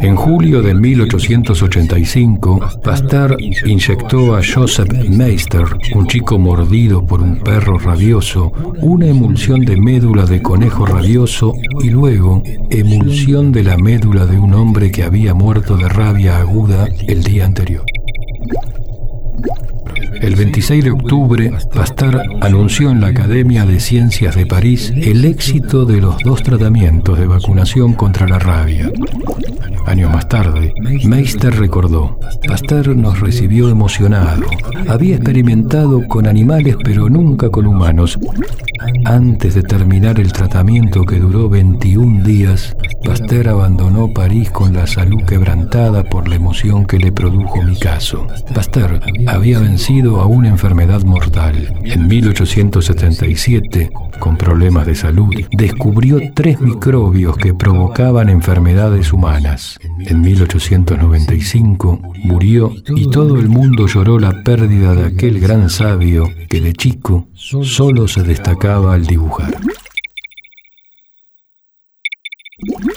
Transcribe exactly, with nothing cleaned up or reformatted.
En julio de mil ochocientos ochenta y cinco, Pasteur inyectó a Joseph Meister, un chico mordido por un perro rabioso, una emulsión de médula de conejo rabioso y luego emulsión de la médula de un hombre que había muerto de rabia aguda el día anterior. El veintiséis de octubre, Pasteur anunció en la Academia de Ciencias de París el éxito de los dos tratamientos de vacunación contra la rabia. Años más tarde, Meister recordó: Pasteur nos recibió emocionado. Había experimentado con animales pero nunca con humanos. Antes de terminar el tratamiento, que duró veintiún días, Pasteur abandonó París con la salud quebrantada por la emoción que le produjo mi caso. Pasteur había vencido a una enfermedad mortal. En mil ochocientos setenta y siete, con problemas de salud, descubrió tres microbios que provocaban enfermedades humanas. En mil ochocientos noventa y cinco murió y todo el mundo lloró la pérdida de aquel gran sabio que de chico solo se destacaba al dibujar.